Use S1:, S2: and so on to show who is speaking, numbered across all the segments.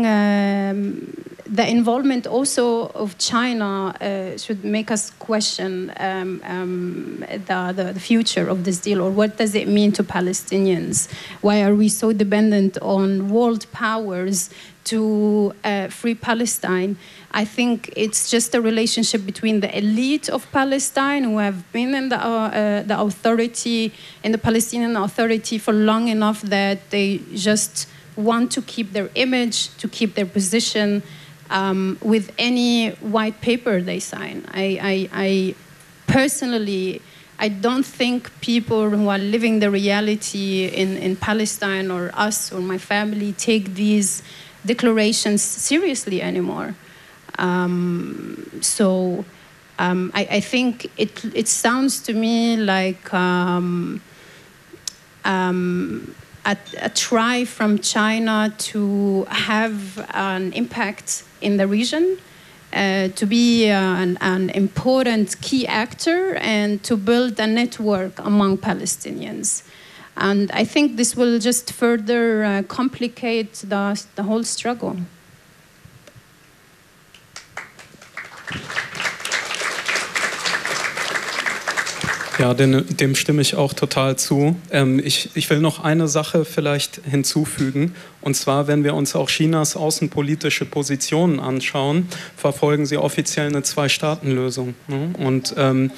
S1: the involvement also of China should make us question the future of this deal, or what does it mean to Palestinians? Why are we so dependent on world powers to free Palestine? I think it's just a relationship between the elite of Palestine, who have been in the authority, in the Palestinian Authority for long enough that they just want to keep their image, to keep their position with any white paper they sign. I personally, I don't think people who are living the reality in Palestine, or us or my family, take these declarations seriously anymore. I think it sounds to me like a try from China to have an impact in the region, to be an important key actor, and to build a network among Palestinians. And I think this will just further complicate the whole struggle.
S2: Ja, dem stimme ich auch total zu. Ich will noch eine Sache vielleicht hinzufügen. Und zwar, wenn wir uns auch Chinas außenpolitische Positionen anschauen, verfolgen sie offiziell eine Zwei-Staaten-Lösung. Und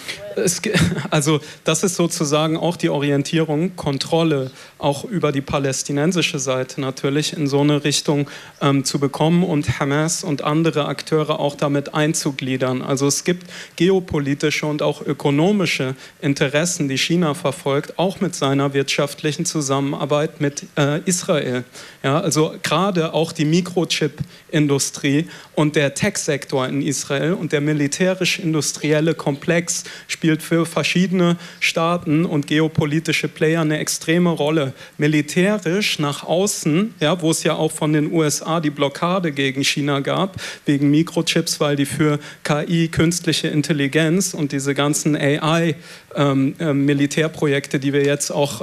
S2: also das ist sozusagen auch die Orientierung, Kontrolle auch über die palästinensische Seite natürlich in so eine Richtung zu bekommen und Hamas und andere Akteure auch damit einzugliedern. Also es gibt geopolitische und auch ökonomische Interessen, die China verfolgt, auch mit seiner wirtschaftlichen Zusammenarbeit mit Israel. Ja, also gerade auch die Mikrochip-Industrie und der Tech-Sektor in Israel und der militärisch-industrielle Komplex spielt für verschiedene Staaten und geopolitische Player eine extreme Rolle. Militärisch nach außen, ja, wo es ja auch von den USA die Blockade gegen China gab, wegen Mikrochips, weil die für KI, künstliche Intelligenz und diese ganzen AI Militärprojekte, die wir jetzt auch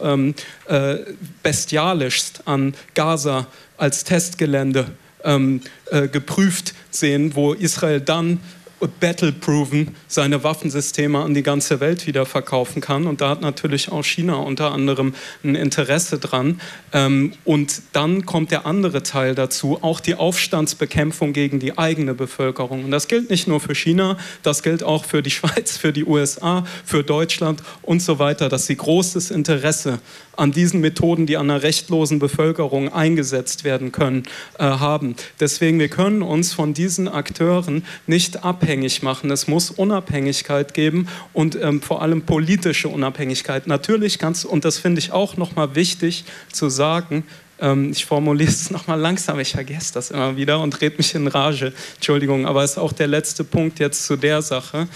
S2: bestialischst an Gaza als Testgelände geprüft sehen, wo Israel dann battle-proven seine Waffensysteme an die ganze Welt wieder verkaufen kann. Und da hat natürlich auch China unter anderem ein Interesse dran. Und dann kommt der andere Teil dazu, auch die Aufstandsbekämpfung gegen die eigene Bevölkerung. Und das gilt nicht nur für China, das gilt auch für die Schweiz, für die USA, für Deutschland und so weiter, dass sie großes Interesse an diesen Methoden, die an einer rechtlosen Bevölkerung eingesetzt werden können, haben. Deswegen, wir können uns von diesen Akteuren nicht abhängig machen. Es muss Unabhängigkeit geben und vor allem politische Unabhängigkeit. Natürlich und das finde ich auch nochmal wichtig zu sagen, ich formuliere es nochmal langsam, ich vergesse das immer wieder und rede mich in Rage. Entschuldigung, aber es ist auch der letzte Punkt jetzt zu der Sache.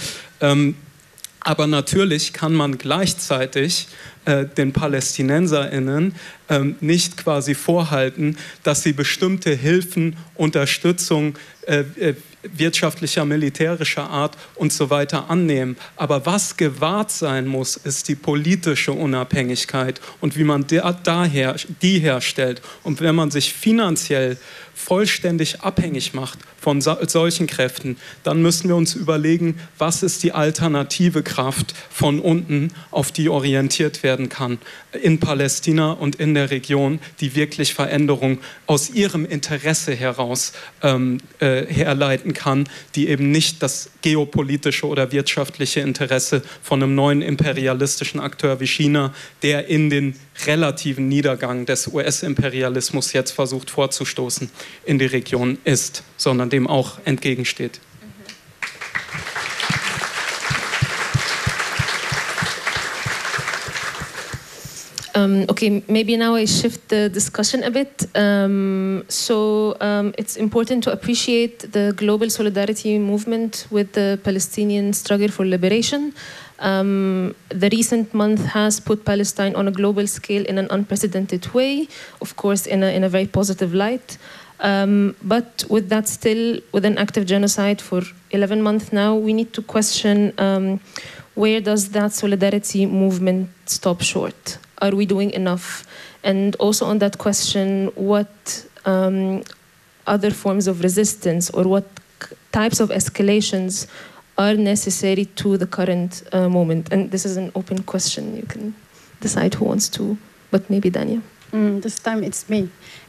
S2: Aber natürlich kann man gleichzeitig den PalästinenserInnen nicht quasi vorhalten, dass sie bestimmte Hilfen, Unterstützung wirtschaftlicher, militärischer Art und so weiter annehmen. Aber was gewahrt sein muss, ist die politische Unabhängigkeit und wie man die herstellt. Und wenn man sich finanziell vollständig abhängig macht von solchen Kräften, dann müssen wir uns überlegen, was ist die alternative Kraft von unten, auf die orientiert werden kann in Palästina und in der Region, die wirklich Veränderung aus ihrem Interesse heraus herleiten kann, die eben nicht das geopolitische oder wirtschaftliche Interesse von einem neuen imperialistischen Akteur wie China, der in den relativen Niedergang des US-Imperialismus jetzt versucht vorzustoßen, in die Region ist, sondern dem auch entgegensteht.
S3: Okay, maybe now I shift the discussion a bit. It's important to appreciate the global solidarity movement with the Palestinian struggle for liberation. The recent month has put Palestine on a global scale in an unprecedented way, of course in a very positive light. But with that still, with an active genocide for 11 months now, we need to question where does that solidarity movement stop short? Are we doing enough? And also on that question, what are other forms of resistance, or what types of escalations are necessary to the current moment? And this is an open question. You can decide who wants to, but maybe Dania.
S1: This time it's me.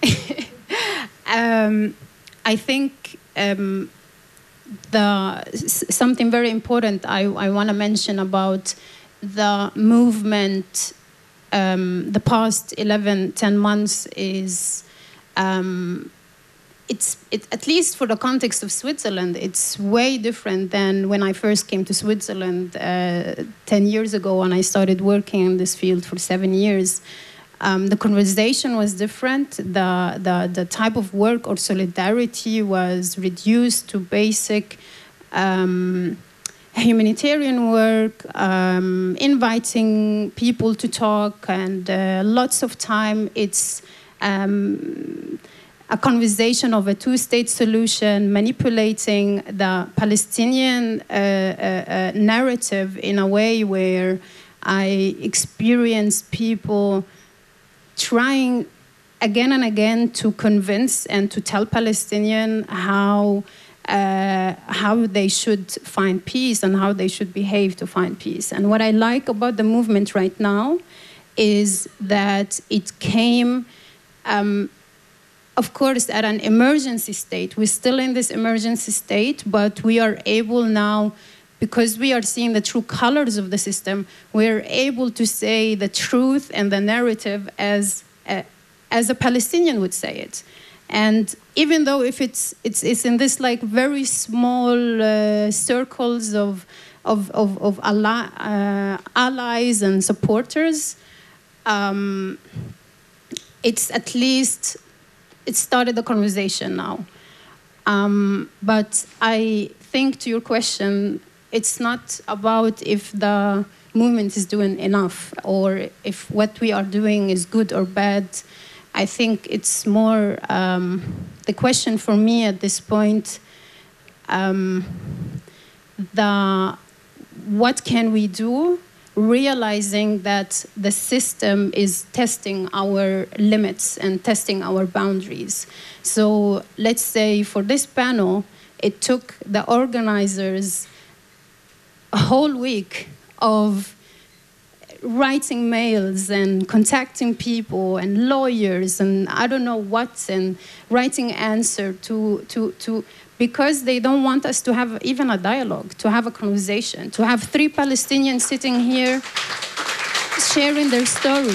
S1: I think something very important I want to mention about the movement the past 10 months is at least for the context of Switzerland, it's way different than when I first came to Switzerland 10 years ago, when I started working in this field for 7 years. The conversation was different. The type of work or solidarity was reduced to basic humanitarian work, inviting people to talk, and lots of time it's a conversation of a two-state solution, manipulating the Palestinian narrative in a way where I experience people trying again and again to convince and to tell Palestinians how they should find peace and how they should behave to find peace. And what I like about the movement right now is that it came, of course, at an emergency state. We're still in this emergency state, but we are able now, because we are seeing the true colors of the system, we're able to say the truth and the narrative as a Palestinian would say it. And even though if it's in this like very small circles of allies and supporters, it's at least it started the conversation now. But I think, to your question, it's not about if the movement is doing enough or if what we are doing is good or bad. I think it's more the question for me at this point, what can we do, realizing that the system is testing our limits and testing our boundaries. So let's say for this panel, it took the organizers a whole week of writing mails and contacting people and lawyers and I don't know what, and writing answer to because they don't want us to have even a dialogue, to have a conversation, to have 3 Palestinians sitting here sharing their story.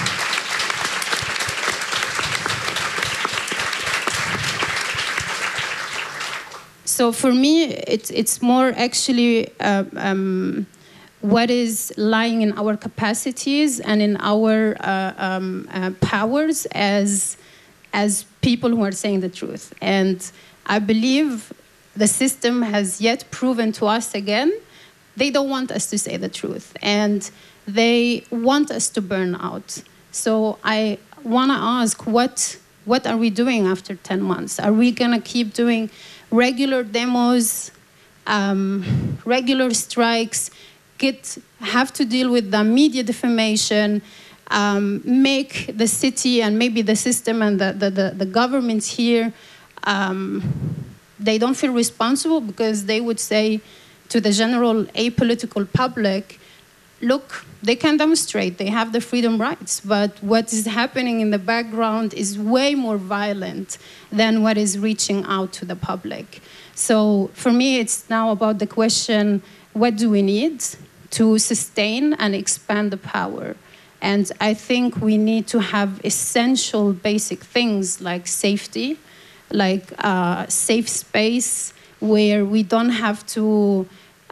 S1: So for me, it's more actually what is lying in our capacities and in our powers as people who are saying the truth. And I believe the system has yet proven to us again, they don't want us to say the truth. And they want us to burn out. So I want to ask, what are we doing after 10 months? Are we going to keep doing regular demos, regular strikes, have to deal with the media defamation, make the city and maybe the system and the governments here, they don't feel responsible because they would say to the general apolitical public, look, they can demonstrate, they have the freedom rights, but what is happening in the background is way more violent than what is reaching out to the public. So for me, it's now about the question, what do we need to sustain and expand the power? And I think we need to have essential basic things like safety, like safe space where we don't have to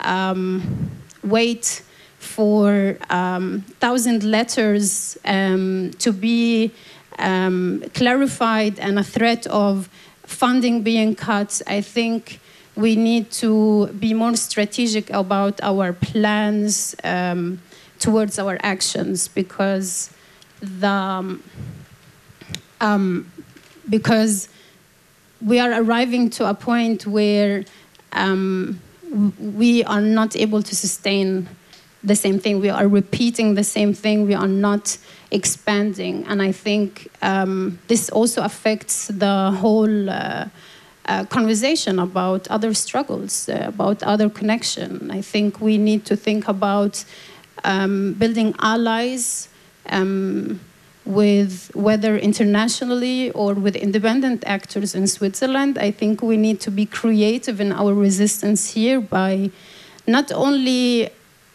S1: wait for 1,000 letters to be clarified and a threat of funding being cut. I think we need to be more strategic about our plans towards our actions because we are arriving to a point where we are not able to sustain the same thing. We are repeating the same thing. We are not expanding. And I think this also affects the whole conversation about other struggles, about other connection. I think we need to think about building allies with whether internationally or with independent actors in Switzerland. I think we need to be creative in our resistance here by not only,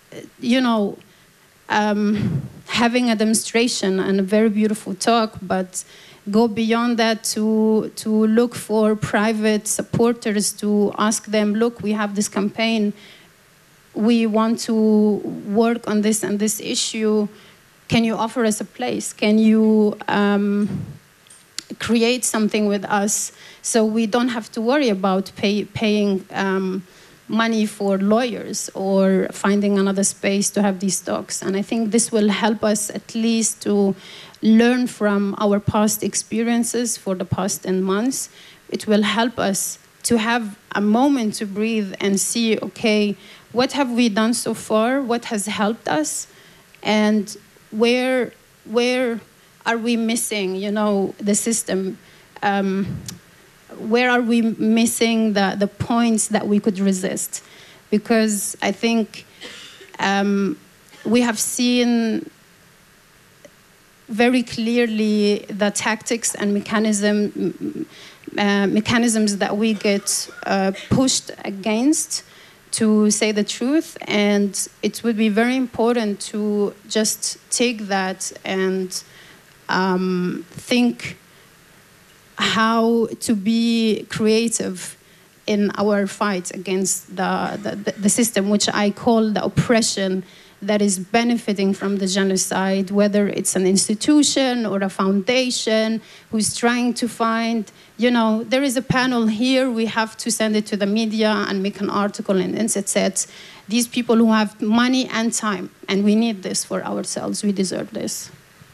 S1: having a demonstration and a very beautiful talk, but go beyond that to look for private supporters, to ask them, look, we have this campaign, we want to work on this and this issue. Can you offer us a place? Can you create something with us so we don't have to worry about paying money for lawyers or finding another space to have these talks? And I think this will help us at least to learn from our past experiences for the past 10 months. It will help us to have a moment to breathe and see, okay, what have we done so far? What has helped us? And where are we missing, the system? Where are we missing the points that we could resist? Because I think we have seen very clearly the tactics and mechanisms that we get pushed against to say the truth, and it would be very important to just take that and think how to be creative in our fight against the system, which I call the oppression that is benefiting from the genocide, whether it's an institution or a foundation who's trying to find, there is a panel here, we have to send it to the media and make an article and insert these people who have money and time, and we need this for ourselves, we deserve this.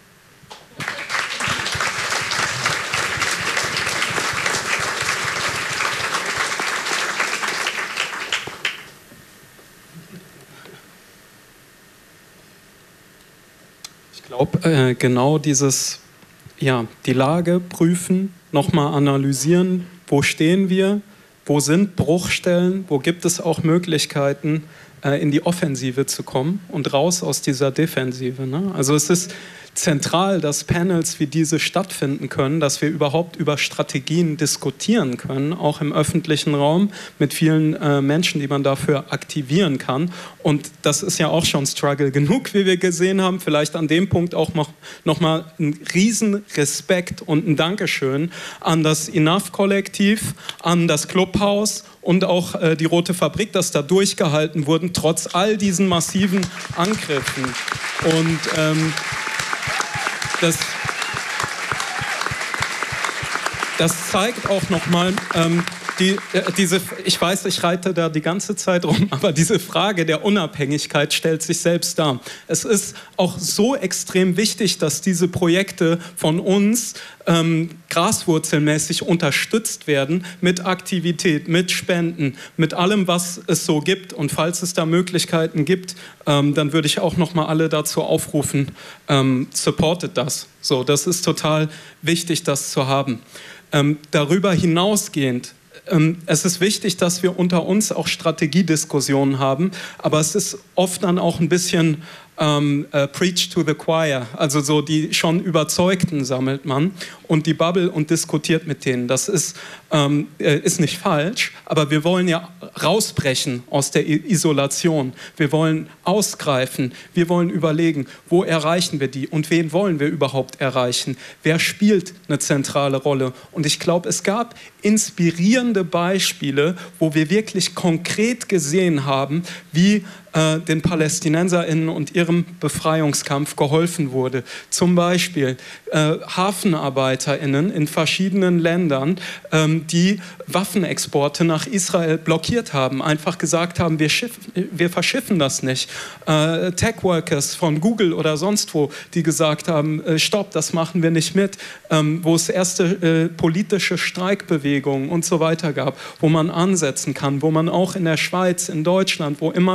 S2: Ich glaube, genau dieses, die Lage prüfen, nochmal analysieren, wo stehen wir, wo sind Bruchstellen, wo gibt es auch Möglichkeiten, in die Offensive zu kommen und raus aus dieser Defensive. Ne? Also es ist zentral, dass Panels wie diese stattfinden können, dass wir überhaupt über Strategien diskutieren können, auch im öffentlichen Raum mit vielen Menschen, die man dafür aktivieren kann. Und das ist ja auch schon Struggle genug, wie wir gesehen haben. Vielleicht an dem Punkt auch noch mal ein riesen Respekt und ein Dankeschön an das Enough-Kollektiv, an das Clubhaus und auch die Rote Fabrik, dass da durchgehalten wurden, trotz all diesen massiven Angriffen. Und das zeigt auch nochmal, ich weiß, ich reite da die ganze Zeit rum, aber diese Frage der Unabhängigkeit stellt sich selbst dar. Es ist auch so extrem wichtig, dass diese Projekte von uns graswurzelmäßig unterstützt werden mit Aktivität, mit Spenden, mit allem, was es so gibt. Und falls es da Möglichkeiten gibt, dann würde ich auch nochmal alle dazu aufrufen, supportet das. So, das ist total wichtig, das zu haben. Darüber hinausgehend, es ist wichtig, dass wir unter uns auch Strategiediskussionen haben, aber es ist oft dann auch ein bisschen preach to the choir, also so die schon Überzeugten sammelt man und die Bubble und diskutiert mit denen. Das ist nicht falsch, aber wir wollen ja rausbrechen aus der Isolation. Wir wollen ausgreifen, wir wollen überlegen, wo erreichen wir die und wen wollen wir überhaupt erreichen? Wer spielt eine zentrale Rolle? Und ich glaube, es gab inspirierende Beispiele, wo wir wirklich konkret gesehen haben, wie den PalästinenserInnen und ihrem Befreiungskampf geholfen wurde. Zum Beispiel HafenarbeiterInnen in verschiedenen Ländern, die Waffenexporte nach Israel blockiert haben, einfach gesagt haben, wir verschiffen das nicht. Tech-Workers von Google oder sonst wo, die gesagt haben, stopp, das machen wir nicht mit. Wo es erste politische Streikbewegungen und so weiter gab, wo man ansetzen kann, wo man auch in der Schweiz, in Deutschland, wo immer wir aktiv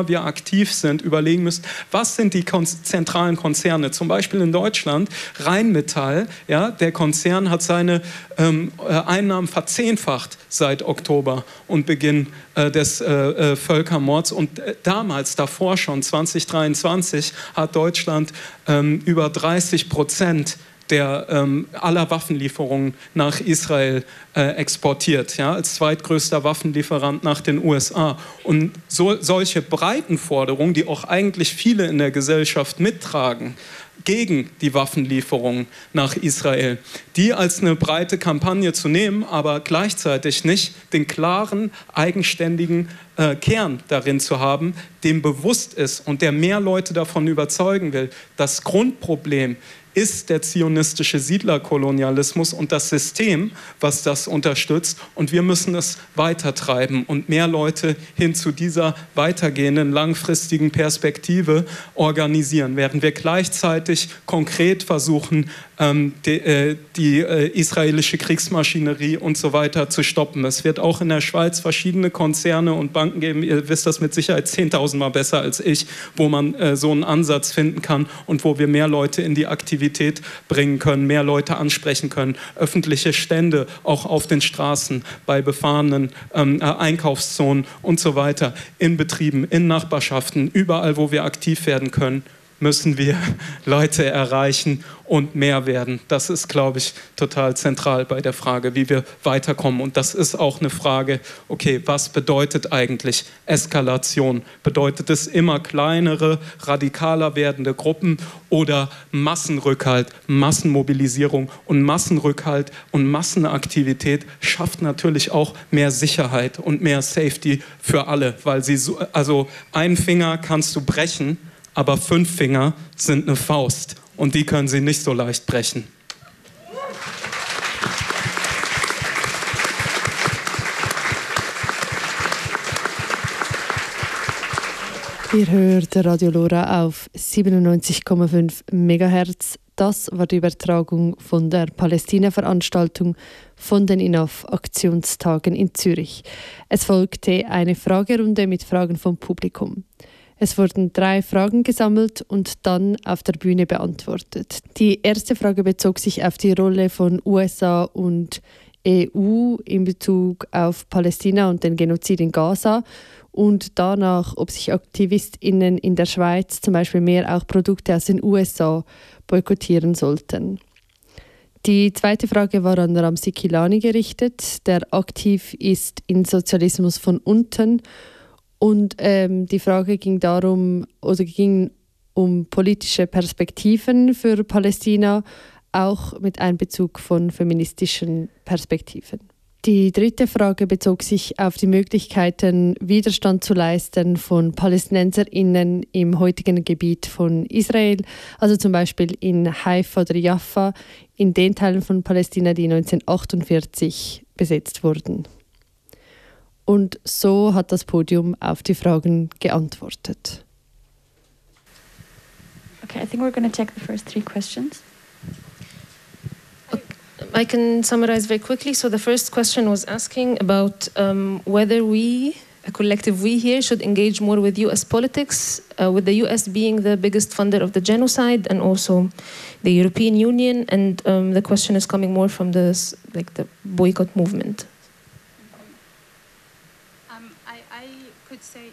S2: aktiv sind, überlegen müssen, was sind die zentralen Konzerne? Zum Beispiel in Deutschland, Rheinmetall, ja, der Konzern hat seine Einnahmen verzehnfacht seit Oktober und Beginn des Völkermords. Und damals, davor schon, 2023, hat Deutschland über 30% aller Waffenlieferungen nach Israel exportiert, ja, als zweitgrößter Waffenlieferant nach den USA. Und solche breiten Forderungen, die auch eigentlich viele in der Gesellschaft mittragen, gegen die Waffenlieferungen nach Israel, die als eine breite Kampagne zu nehmen, aber gleichzeitig nicht den klaren, eigenständigen Kern darin zu haben, dem bewusst ist und der mehr Leute davon überzeugen will. Das Grundproblem ist der zionistische Siedlerkolonialismus und das System, was das unterstützt. Und wir müssen es weitertreiben und mehr Leute hin zu dieser weitergehenden, langfristigen Perspektive organisieren, während wir gleichzeitig konkret versuchen, die israelische Kriegsmaschinerie und so weiter zu stoppen. Es wird auch in der Schweiz verschiedene Konzerne und Banken geben, ihr wisst das mit Sicherheit 10.000 Mal besser als ich, wo man so einen Ansatz finden kann und wo wir mehr Leute in die Aktivität bringen können, mehr Leute ansprechen können, öffentliche Stände auch auf den Straßen, bei befahrenen Einkaufszonen und so weiter, in Betrieben, in Nachbarschaften, überall, wo wir aktiv werden können, müssen wir Leute erreichen und mehr werden. Das ist, glaube ich, total zentral bei der Frage, wie wir weiterkommen. Und das ist auch eine Frage, okay, was bedeutet eigentlich Eskalation? Bedeutet es immer kleinere, radikaler werdende Gruppen oder Massenrückhalt, Massenmobilisierung? Und Massenrückhalt und Massenaktivität schafft natürlich auch mehr Sicherheit und mehr Safety für alle, weil also einen Finger kannst du brechen, aber 5 Finger sind eine Faust und die können sie nicht so leicht brechen.
S4: Ihr hört Radio Lora auf 97,5 MHz. Das war die Übertragung von der Palästina-Veranstaltung von den INAF-Aktionstagen in Zürich. Es folgte eine Fragerunde mit Fragen vom Publikum. Es wurden 3 Fragen gesammelt und dann auf der Bühne beantwortet. Die erste Frage bezog sich auf die Rolle von USA und EU in Bezug auf Palästina und den Genozid in Gaza und danach, ob sich AktivistInnen in der Schweiz zum Beispiel mehr auch Produkte aus den USA boykottieren sollten. Die zweite Frage war an Ramzi Kilani gerichtet, der aktiv ist in Sozialismus von unten. Und die Frage ging um politische Perspektiven für Palästina, auch mit Einbezug von feministischen Perspektiven. Die dritte Frage bezog sich auf die Möglichkeiten, Widerstand zu leisten von PalästinenserInnen im heutigen Gebiet von Israel, also zum Beispiel in Haifa oder Jaffa, in den Teilen von Palästina, die 1948 besetzt wurden. Und so hat das Podium auf die Fragen geantwortet.
S5: Okay, I think we're going to check the first 3 questions.
S3: I can summarize very quickly. So the first question was asking about whether we, a collective we here, should engage more with US politics, with the US being the biggest funder of the genocide and also the European Union. And the question is coming more from the boycott movement.
S1: I could say...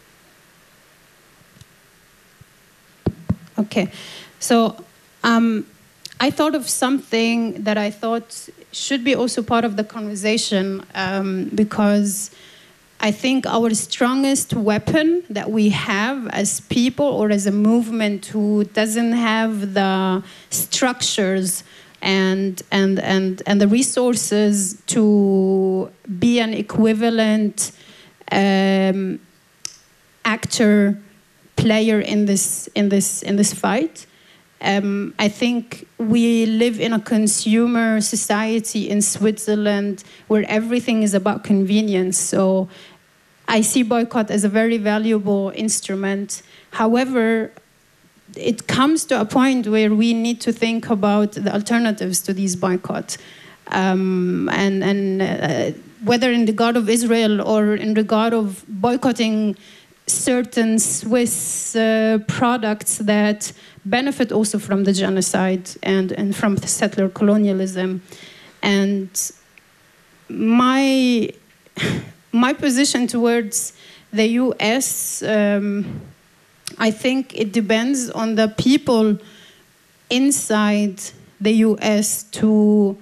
S1: Okay, so... I thought of something that I thought should be also part of the conversation because I think our strongest weapon that we have as people or as a movement who doesn't have the structures and the resources to be an equivalent actor, player in this fight. I think we live in a consumer society in Switzerland where everything is about convenience. So I see boycott as a very valuable instrument. However, it comes to a point where we need to think about the alternatives to these boycotts. Whether in regard of Israel or in regard of boycotting certain Swiss products that benefit also from the genocide and from the settler colonialism. And my position towards the US, I think it depends on the people inside the US to,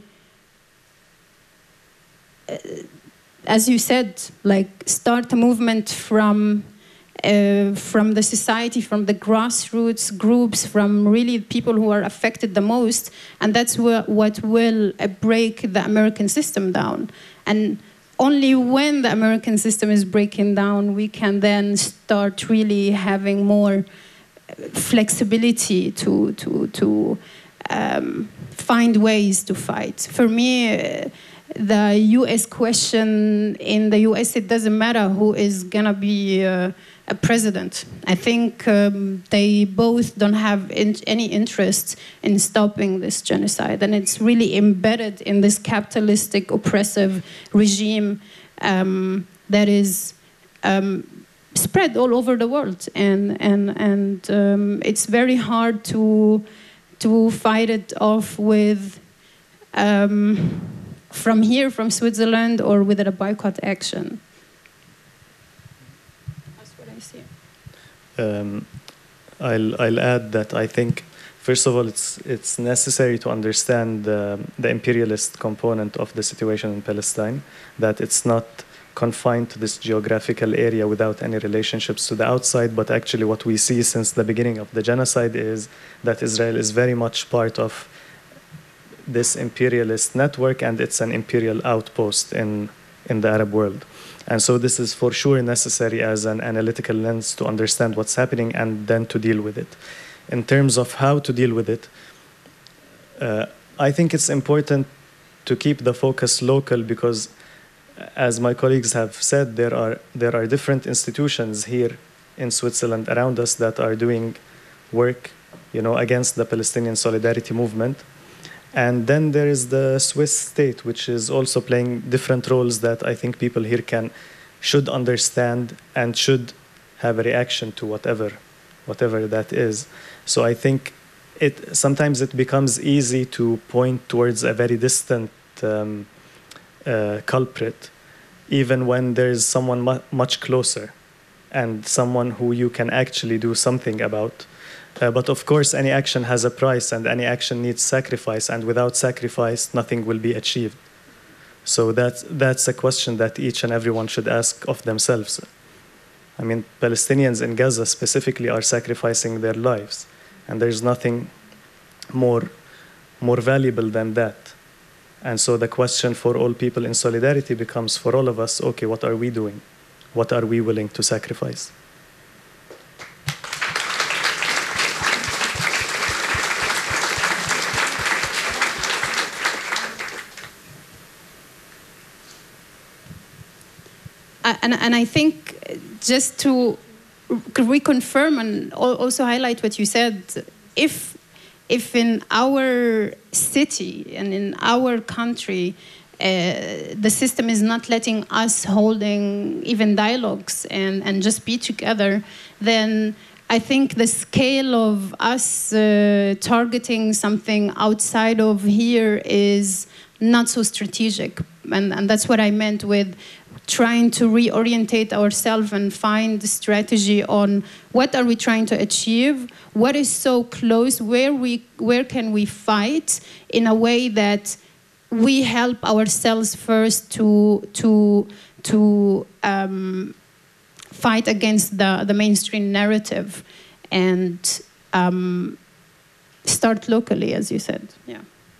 S1: as you said, like start a movement from the society, from the grassroots groups, from really people who are affected the most, and that's what will break the American system down. And only when the American system is breaking down, we can then start really having more flexibility to find ways to fight. For me, the U.S. question in the U.S., it doesn't matter who is gonna be a president. I think they both don't have any interest in stopping this genocide, and it's really embedded in this capitalistic, oppressive regime that is spread all over the world, and it's very hard to fight it off with from here, from Switzerland, or with a boycott action.
S6: I'll add that I think, first of all, it's necessary to understand the imperialist component of the situation in Palestine, that it's not confined to this geographical area without any relationships to the outside, but actually what we see since the beginning of the genocide is that Israel is very much part of this imperialist network, and it's an imperial outpost in the Arab world. And so this is for sure necessary as an analytical lens to understand what's happening and then to deal with it. In terms of how to deal with it, I think it's important to keep the focus local because, as my colleagues have said, there are different institutions here in Switzerland around us that are doing work, against the Palestinian Solidarity Movement. And then there is the Swiss state, which is also playing different roles that I think people here should understand and should have a reaction to whatever that is. So I think sometimes it becomes easy to point towards a very distant culprit, even when there is someone much closer and someone who you can actually do something about. But of course, any action has a price, and any action needs sacrifice, and without sacrifice, nothing will be achieved. So that's a question that each and everyone should ask of themselves. I mean, Palestinians in Gaza specifically are sacrificing their lives, and there's nothing more valuable than that. And so the question for all people in solidarity becomes, for all of us, okay, what are we doing? What are we willing to sacrifice?
S1: And I think just to reconfirm and also highlight what you said, if in our city and in our country the system is not letting us holding even dialogues and just be together, then I think the scale of us targeting something outside of here is not so strategic. And that's what I meant with trying to reorientate ourselves and find the strategy on what are we trying to achieve, what is so close, where can we fight in a way that we help ourselves first to fight against the mainstream narrative and start locally, as you said. Yeah.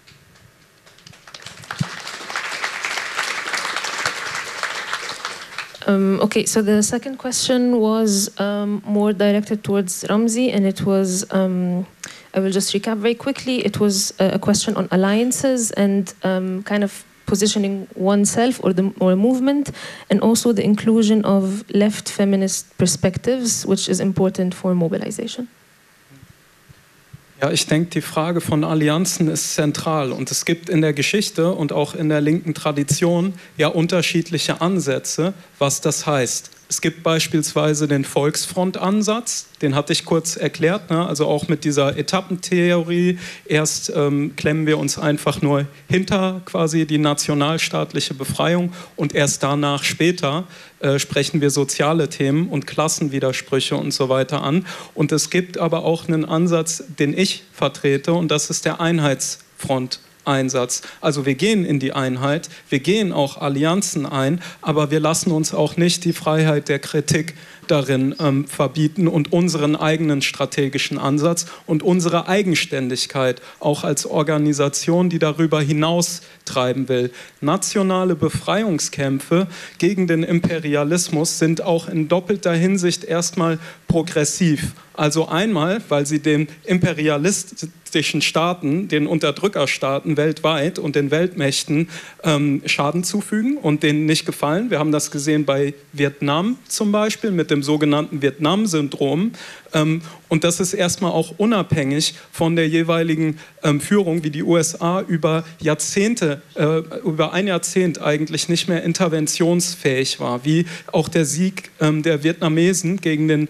S3: Okay, so the second question was more directed towards Ramzy, and it was, I will just recap very quickly, it was a question on alliances and kind of positioning oneself or a movement, and also the inclusion of left feminist perspectives, which is important for mobilization.
S2: Ja, ich denke, die Frage von Allianzen ist zentral, und es gibt in der Geschichte und auch in der linken Tradition ja unterschiedliche Ansätze, was das heißt, Es gibt beispielsweise den Volksfront-Ansatz, den hatte ich kurz erklärt, ne? Also auch mit dieser Etappentheorie. Erst klemmen wir uns einfach nur hinter quasi die nationalstaatliche Befreiung und erst danach später sprechen wir soziale Themen und Klassenwidersprüche und so weiter an. Und es gibt aber auch einen Ansatz, den ich vertrete, und das ist der Einheitsfront. Einsatz. Also wir gehen in die Einheit, wir gehen auch Allianzen ein, aber wir lassen uns auch nicht die Freiheit der Kritik darin verbieten und unseren eigenen strategischen Ansatz und unsere Eigenständigkeit auch als Organisation, die darüber hinaus treiben will. Nationale Befreiungskämpfe gegen den Imperialismus sind auch in doppelter Hinsicht erstmal progressiv. Also einmal, weil sie den imperialistischen Staaten, den Unterdrückerstaaten weltweit und den Weltmächten Schaden zufügen und denen nicht gefallen. Wir haben das gesehen bei Vietnam zum Beispiel mit dem sogenannten Vietnam-Syndrom. Und das ist erstmal auch unabhängig von der jeweiligen Führung, wie die USA über Jahrzehnte, über ein Jahrzehnt eigentlich nicht mehr interventionsfähig war, wie auch der Sieg der Vietnamesen gegen den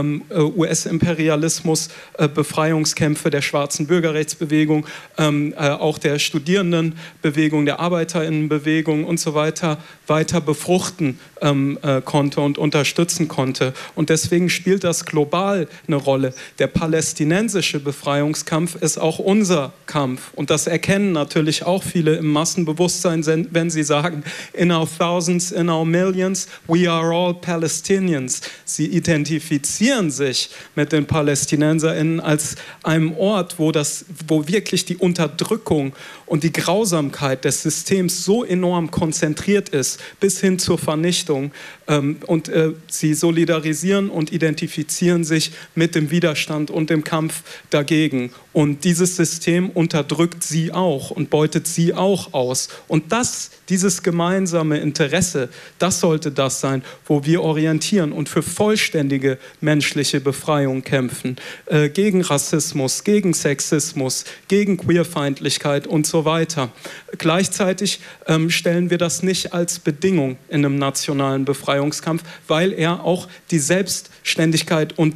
S2: US-Imperialismus, Befreiungskämpfe der schwarzen Bürgerrechtsbewegung, auch der Studierendenbewegung, der Arbeiterinnenbewegung und so weiter befruchten konnte und unterstützen konnte. Und deswegen spielt das global eine Rolle. Der palästinensische Befreiungskampf ist auch unser Kampf. Und das erkennen natürlich auch viele im Massenbewusstsein, wenn sie sagen, in our thousands, in our millions, we are all Palestinians. Sie identifizieren sich mit den PalästinenserInnen als einem Ort, wo wirklich die Unterdrückung und die Grausamkeit des Systems so enorm konzentriert ist, bis hin zur Vernichtung. Und sie solidarisieren und identifizieren sich mit dem Widerstand und dem Kampf dagegen. Und dieses System unterdrückt sie auch und beutet sie auch aus. Und dieses gemeinsame Interesse, das sollte das sein, wo wir orientieren und für vollständige menschliche Befreiung kämpfen. Gegen Rassismus, gegen Sexismus, gegen Queerfeindlichkeit und so weiter. Gleichzeitig stellen wir das nicht als Bedingung in einem nationalen Befreiungskampf, weil er auch die Selbstständigkeit und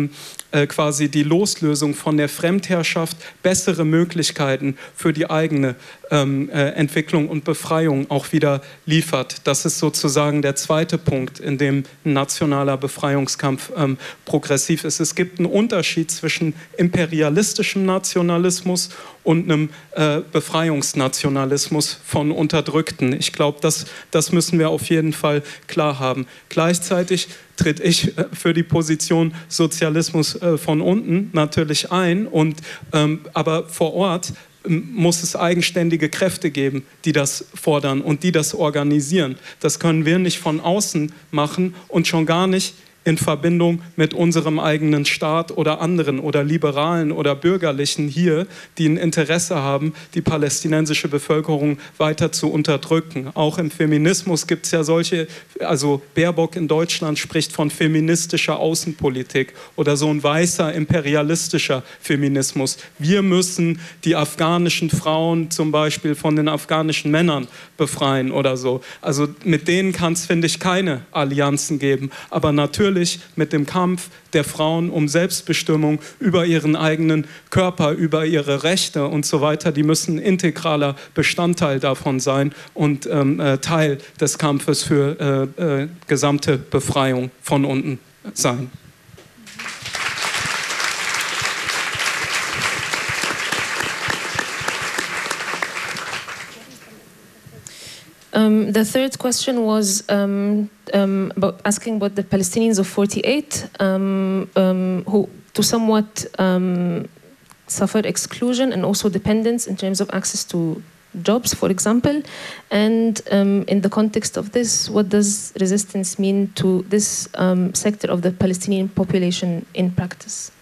S2: quasi die Loslösung von der Fremdherrschaft, bessere Möglichkeiten für die eigene Entwicklung und Befreiung auch wieder liefert. Das ist sozusagen der zweite Punkt, in dem ein nationaler Befreiungskampf progressiv ist. Es gibt einen Unterschied zwischen imperialistischem Nationalismus und einem Befreiungsnationalismus von Unterdrückten. Ich glaube, das müssen wir auf jeden Fall klar haben. Gleichzeitig tritt ich für die Position Sozialismus von unten natürlich ein, aber vor Ort muss es eigenständige Kräfte geben, die das fordern und die das organisieren. Das können wir nicht von außen machen und schon gar nicht in Verbindung mit unserem eigenen Staat oder anderen oder Liberalen oder Bürgerlichen hier, die ein Interesse haben, die palästinensische Bevölkerung weiter zu unterdrücken. Auch im Feminismus gibt es ja solche, also Baerbock in Deutschland spricht von feministischer Außenpolitik oder so ein weißer imperialistischer Feminismus. Wir müssen die afghanischen Frauen zum Beispiel von den afghanischen Männern befreien oder so. Also mit denen kann es, finde ich, keine Allianzen geben. Aber natürlich mit dem Kampf der Frauen um Selbstbestimmung über ihren eigenen Körper, über ihre Rechte und so weiter, die müssen integraler Bestandteil davon sein und Teil des Kampfes für gesamte Befreiung von unten sein.
S3: The third question was about asking about the Palestinians of 48 who to somewhat suffered exclusion and also dependence in terms of access to jobs, for example. And in the context of this, what does resistance mean to this sector of the Palestinian population in practice?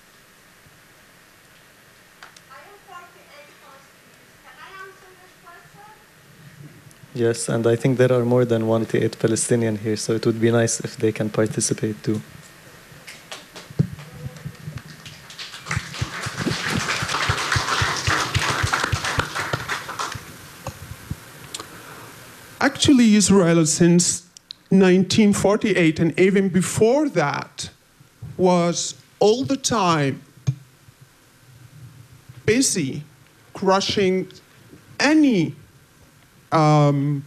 S6: Yes, and I think there are more than 188 Palestinian here, so it would be nice if they can participate too.
S7: Actually, Israel, since 1948 and even before that was all the time busy crushing any